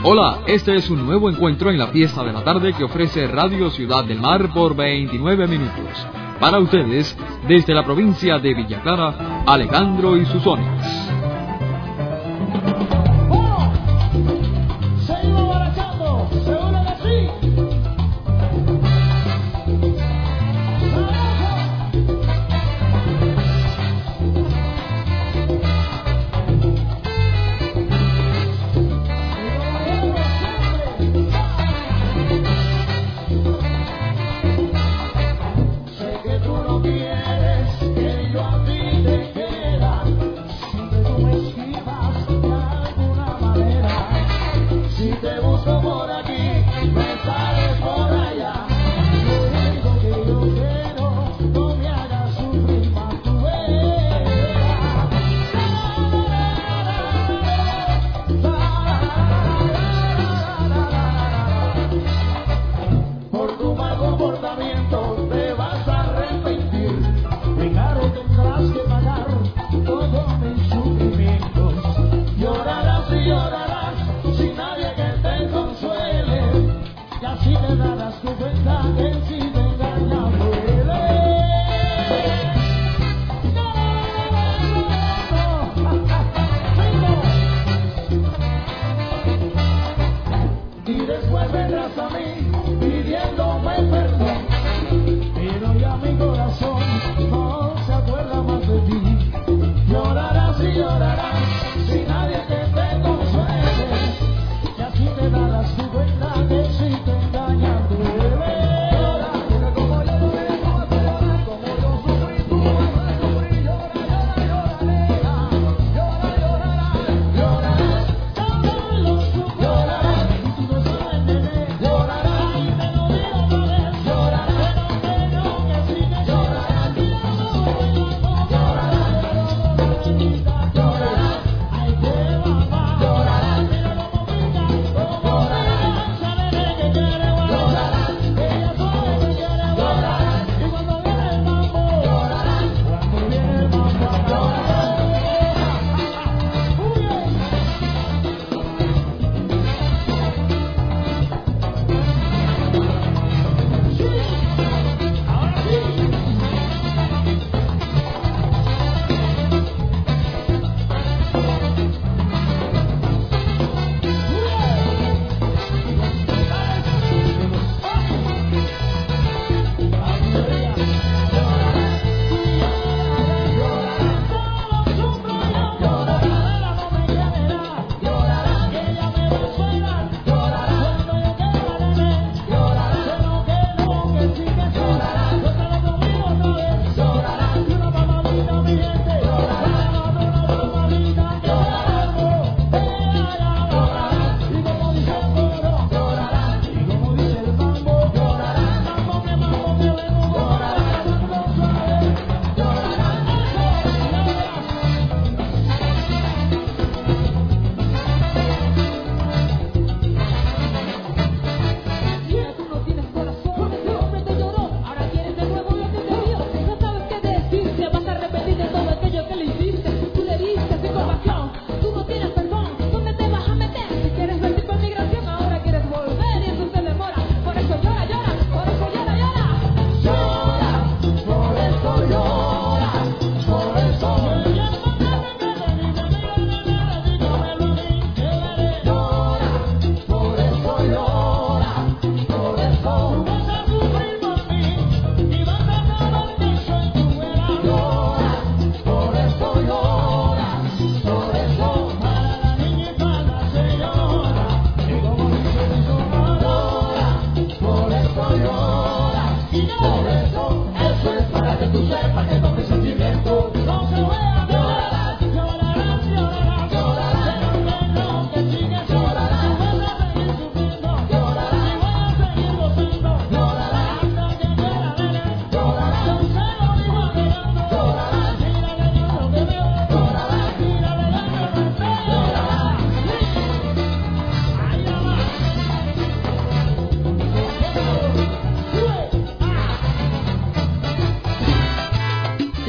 Hola, este es un nuevo encuentro en la fiesta de la tarde que ofrece Radio Ciudad del Mar por 29 minutos. Para ustedes, desde la provincia de Villa Clara, Alejandro y sus sones.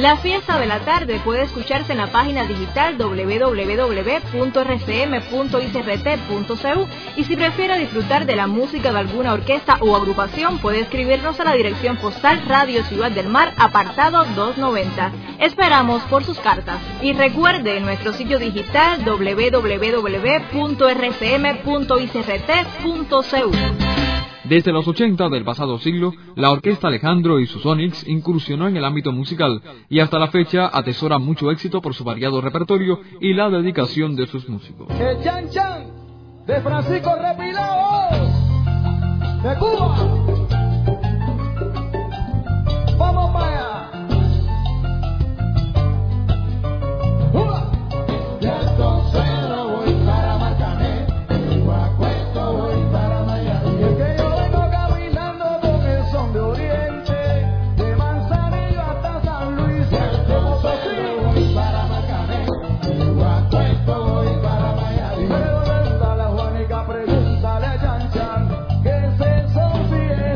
La fiesta de la tarde puede escucharse en la página digital www.rcm.icrt.cu y si prefiere disfrutar de la música de alguna orquesta o agrupación puede escribirnos a la dirección postal Radio Ciudad del Mar, apartado 290. Esperamos por sus cartas y recuerde nuestro sitio digital www.rcm.icrt.cu. Desde los 80 del pasado siglo, la orquesta Alejandro y sus Sonics incursionó en el ámbito musical y hasta la fecha atesora mucho éxito por su variado repertorio y la dedicación de sus músicos. El Chan Chan de Francisco Repilao de Cuba. Vamos para allá. Pregúntale a Juanica, pregúntale a Chan Chan, que se son 100.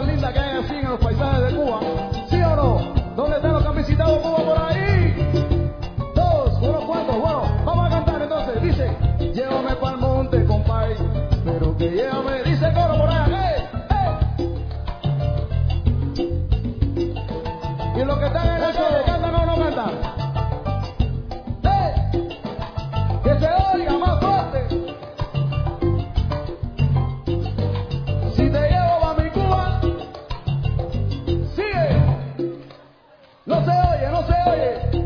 tan linda que hay así en los paisajes de Cuba. ¿Sí o no? ¿Dónde están los que han visitado Cuba por ahí? Todos, unos cuantos. Bueno, vamos a cantar entonces. Dice, llévame pa'l monte, compay, pero que llévame, dice el coro por allá. Y los que están en la calle, ¿cantan o no cantan? Que se oiga más fuerte. Si te llevo a mi Cuba, sigue. No se oye, no se oye.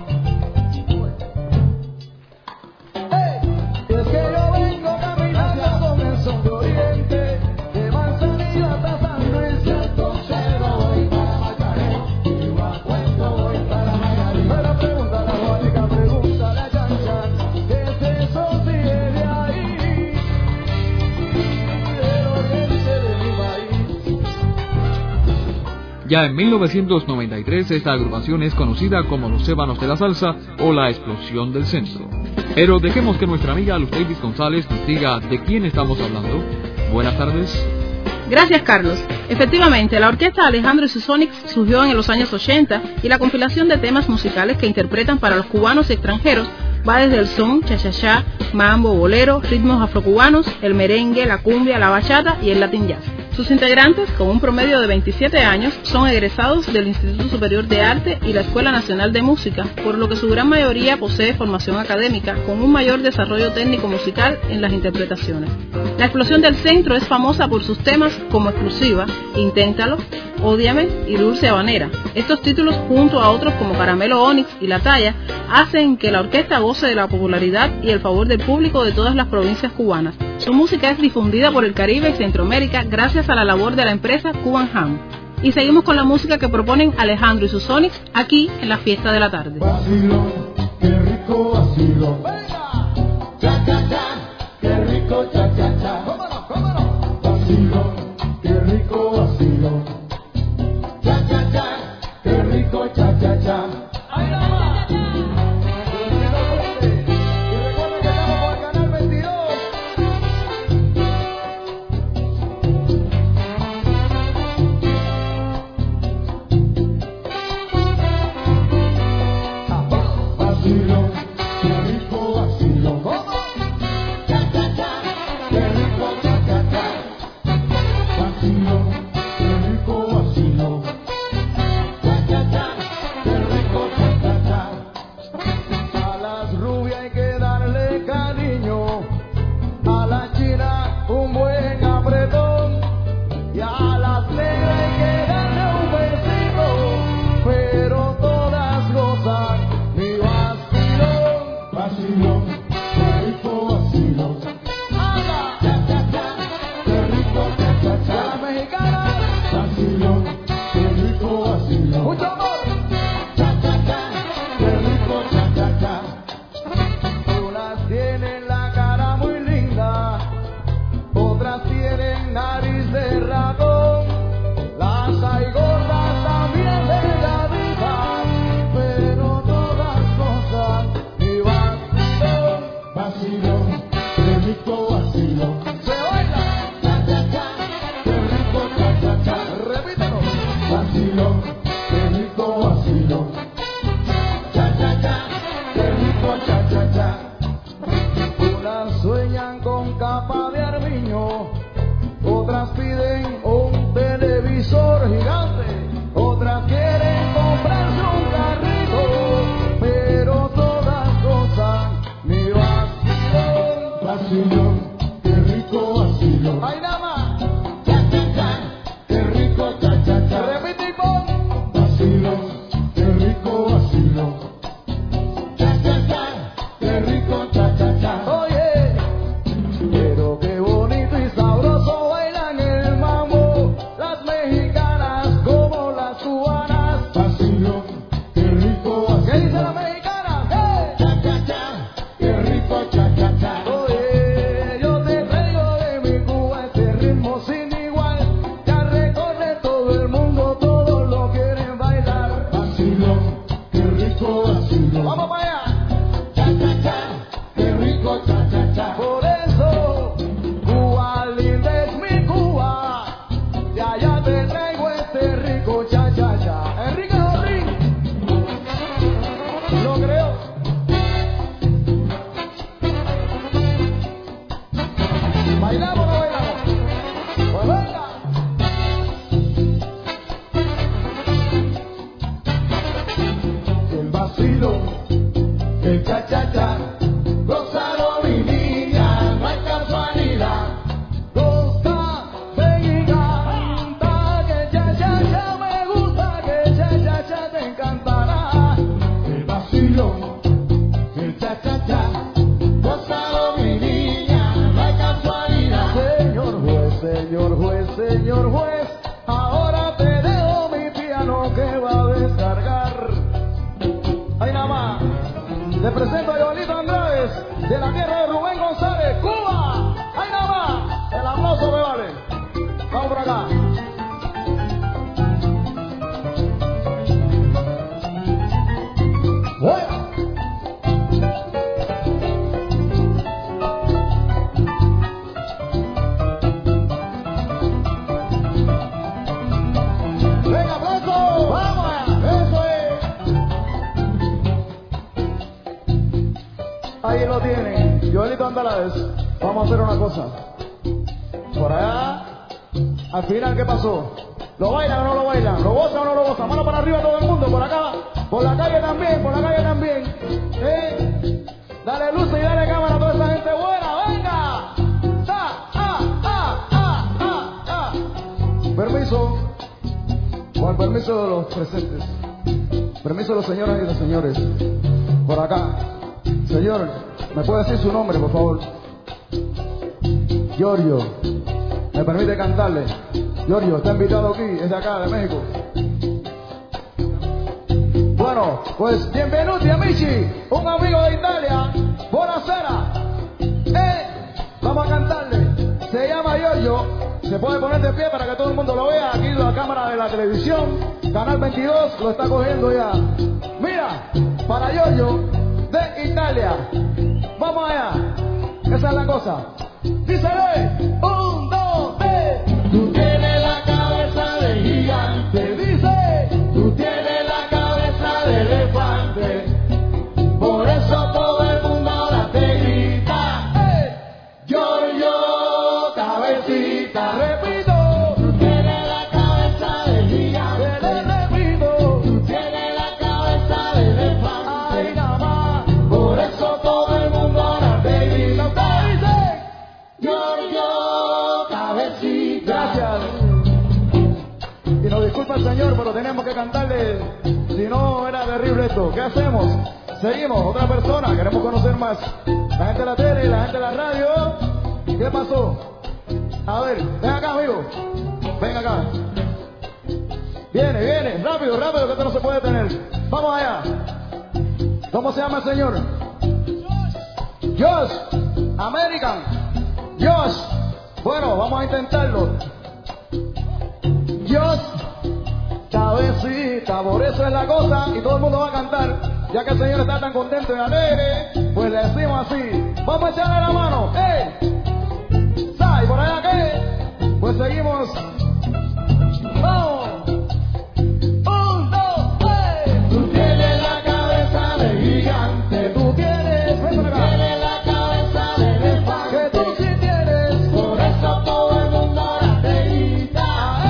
Es que yo vengo caminando con el son de Oriente, de Manzanillo hasta San Luis, y entonces voy para Macaré, y Cuento voy para Mayarí. Pero pregúntale a Juanica, pregúntale a Chanchan, que es eso sigue de ahí, del oriente de mi país. Ya en 1993 esta agrupación es conocida como Los Ébanos de la Salsa o La Explosión del Centro. Pero dejemos que nuestra amiga Luz Davis González nos diga de quién estamos hablando. Buenas tardes. Gracias, Carlos. Efectivamente, la orquesta Alejandro y sus Sonics surgió en los años 80 y la compilación de temas musicales que interpretan para los cubanos y extranjeros va desde el son, cha-cha-cha, mambo, bolero, ritmos afrocubanos, el merengue, la cumbia, la bachata y el latin jazz. Sus integrantes, con un promedio de 27 años, son egresados del Instituto Superior de Arte y la Escuela Nacional de Música, por lo que su gran mayoría posee formación académica, con un mayor desarrollo técnico musical en las interpretaciones. La Explosión del Centro es famosa por sus temas como Exclusiva, Inténtalo, Ódiame y Dulce Habanera. Estos títulos, junto a otros como Caramelo Onyx y La Talla, hacen que la orquesta goce de la popularidad y el favor del público de todas las provincias cubanas. Su música es difundida por el Caribe y Centroamérica gracias a la labor de la empresa Cuban Ham. Y seguimos con la música que proponen Alejandro y sus Sonics aquí en la fiesta de la tarde. Vacilón, qué rico vacilón. Cha, cha, cha, qué rico cha, cha, cha. ¿Cómo no? Vacilón, qué rico vacilón. Cha, cha, cha, qué rico cha, cha, cha. ¡Ahí la va! Y recuerden que estamos por el canal 22. Vacilón, qué rico vacilón. ¿Cómo? Cha, cha, cha, qué rico cha, cha, cha. Vacilón, qué rico vacilón. Cha, cha, cha, qué rico cha, cha, cha. A las rubias hay que darle cariño, a la china un buen apretón, y a las negras hay que darle un besito, pero todas gozan mi vacilón. Vacilón, qué rico vacilón. ¡Hala! Cha, cha, cha, qué rico cha, cha, cha. La mexicana. Vacilón, qué rico vacilón. Mucho amor. Cha, cha, cha, qué rico cha, cha, cha. Unas tienen la cara muy linda, otras tienen nariz de ratón, las hay gordas también delgaditas, pero todas gozan mi vacilón. Vacilón, qué rico vacilón. Se baila, cha, cha, cha, qué rico cha, cha, cha. Repítelo. Vacilón, qué rico vacilón. Cha, cha, cha, qué rico cha, cha, cha. Unas sueñan con capa de armiño, otras piden un televisor gigante, otras quieren comprarse un carrito, pero todas gozan mi vacilón. Vacilón, qué rico vacilón. ¡Ay, nada más! Cha, cha, cha, qué rico cha, cha, cha. Repite y pon. Vacilón, qué rico vacilón. Cha, cha, cha, qué rico cha, cha, cha. Oye, pero qué bonito y sabroso bailan el mambo las mexicanas como las cubanas. Vacilón, qué rico vacilón. ¿Qué dice la mexicana? ¡Hey! Cha, cha, cha, qué rico cha, cha, cha. Oye, yo te traigo de mi Cuba este ritmo sin igual, ya recorre todo el mundo, todos lo quieren bailar. Vacilón, qué rico vacilón. Vamos para allá. Cha, cha, cha, qué rico cha, cha, cha. Por eso, Cuba linda es mi Cuba, de allá te Les presento a Joelito Andrade, de la tierra de Rubén González, Cuba. ¡Ahí nada más! El aplauso me vale. Vamos por acá. ¡Bueno! ¡Venga, aplauso! ¡Vamos allá! ¡Eso es! Ahí lo tienen, Joelito Andrade. Vamos a hacer una cosa. Por allá, al final, ¿qué pasó? ¿Lo bailan o no lo bailan? ¿Lo gozan o no lo gozan? Mano para arriba todo el mundo, por acá, por la calle también, por la calle también. Dale luz y dale cámara a toda esa gente buena, venga. Permiso, con el permiso de los presentes, permiso de los señoras y los señores, por acá. Señor, ¿me puede decir su nombre, por favor? Giorgio, ¿me permite cantarle? Giorgio, está invitado aquí, es de acá, de México. Bueno, pues bienvenuti amici, un amigo de Italia, buonasera. Vamos a cantarle, se llama Giorgio, se puede poner de pie para que todo el mundo lo vea, aquí la cámara de la televisión, Canal 22, lo está cogiendo ya. Mira, para Giorgio, de Italia, vamos allá, esa es la cosa. Dísele, 1, 2, 3. Tú tienes la cabeza de gigante. Dice, tú tienes la cabeza de elefante. Por eso todo el mundo ahora te grita. Giorgio, cabecita. Repito, tú tienes la cabeza de gigante. Repito, tú tienes la cabeza de elefante. Ay, nada más. Por eso todo el mundo ahora te grita. Giorgio, cabecita. Gracias. Y nos disculpa el señor, pero tenemos que cantarle. Si no, era terrible esto. ¿Qué hacemos? Seguimos, otra persona, queremos conocer más. La gente de la tele, la gente de la radio. ¿Qué pasó? A ver, ven acá, amigo. Ven acá. Viene, rápido, rápido, que esto no se puede tener. Vamos allá. ¿Cómo se llama el señor? Josh, American. Josh, bueno, vamos a intentarlo. Josh, cabecita, por eso es la cosa, y todo el mundo va a cantar, ya que el señor está tan contento y alegre, pues le decimos así, vamos a echarle la mano, ¿Sai? ¿Por allá qué? Pues seguimos, vamos, 1, 2, 3. Tú tienes la cabeza de gigante, tú tienes la cabeza de elefante, que tú sí tienes, por eso todo el mundo ahora te grita,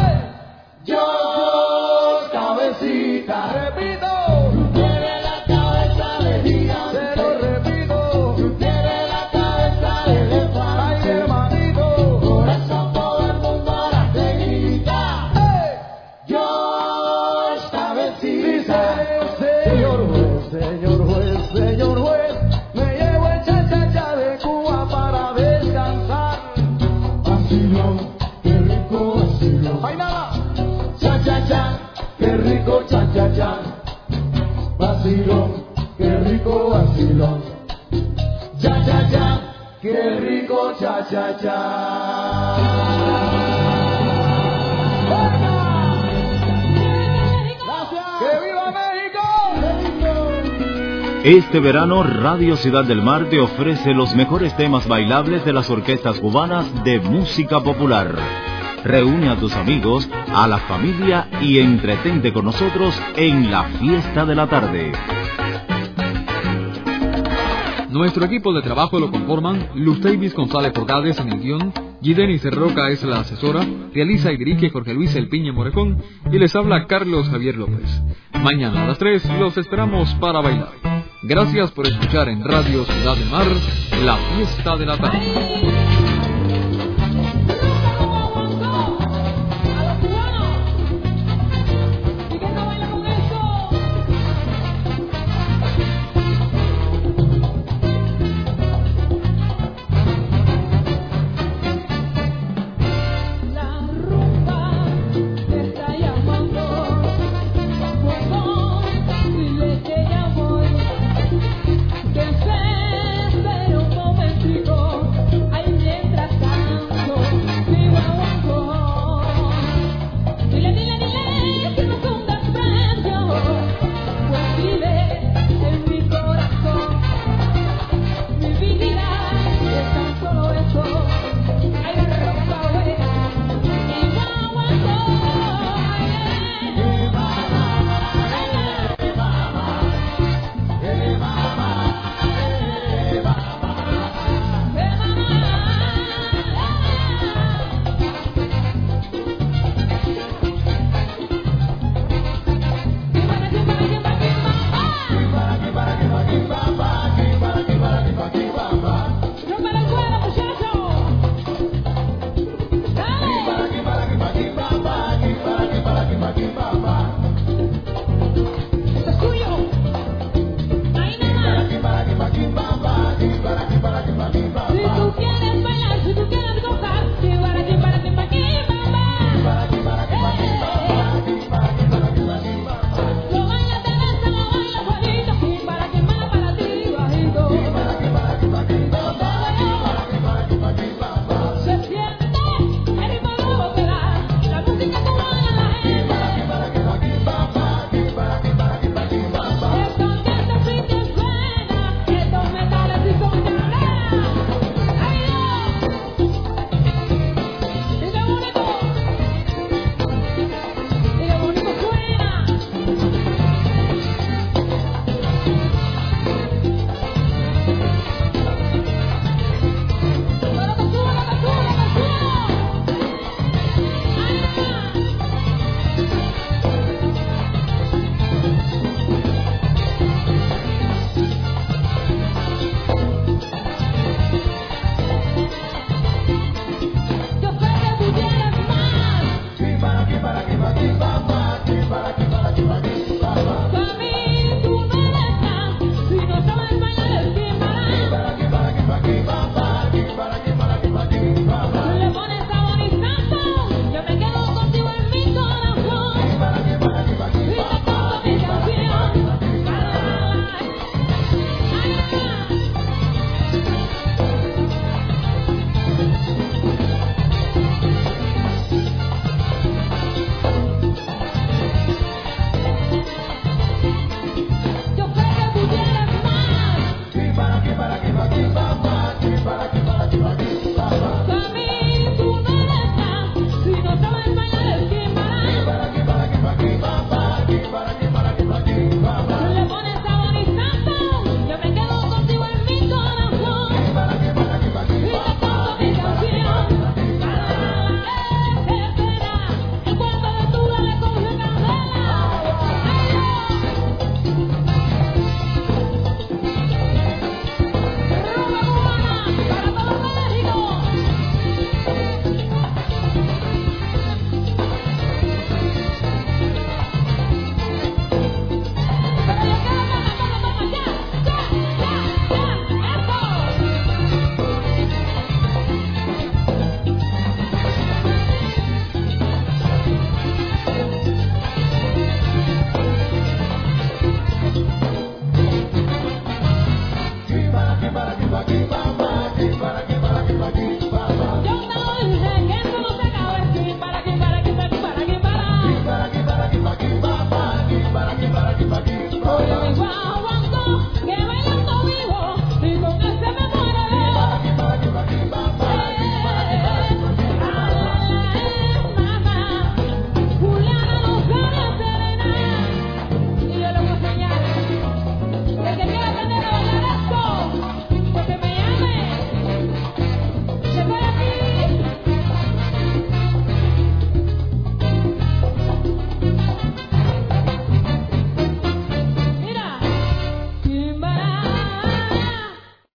Dios, cabecita, repito, tú tienes la cabeza de gigante, te lo repito, tú tienes la cabeza de elefante, ay hermanito, por eso todo el mundo ahora te grita, Dios, cabecita. Señor juez, me llevo el cha-cha-cha de Cuba para descansar. Vacilón, qué rico vacilón. ¡Ay, nada! Cha-cha-cha, qué rico cha-cha-cha. Vacilón, qué rico vacilón. Cha-cha-cha, qué rico cha-cha-cha. ¡Que viva México! Este verano, Radio Ciudad del Mar te ofrece los mejores temas bailables de las orquestas cubanas de música popular. Reúne a tus amigos, a la familia y entretente con nosotros en la fiesta de la tarde. Nuestro equipo de trabajo lo conforman Luz Davis González Portades en el guión, Gidenis Roca es la asesora, realiza y dirige Jorge Luis El Piña Morejón y les habla Carlos Javier López. Mañana a las 3 los esperamos para bailar. Gracias por escuchar en Radio Ciudad del Mar, la fiesta de la tarde.